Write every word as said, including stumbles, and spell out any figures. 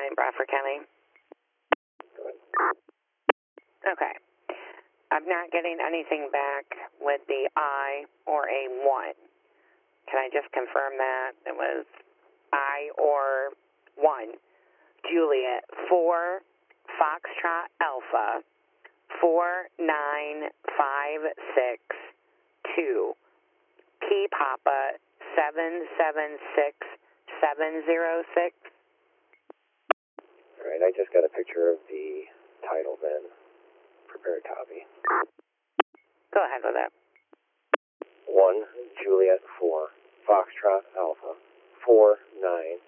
Saint Bradford County. Okay. I'm not getting anything back with the I or a one. Can I just confirm that? It was I or one. Juliet, four, Foxtrot Alpha, four nine five six two. P Papa, seven seven six seven zero six. All right, I just got a picture of the title then. Prepare a copy. Go ahead with it. one, Juliet four, Foxtrot Alpha, four nine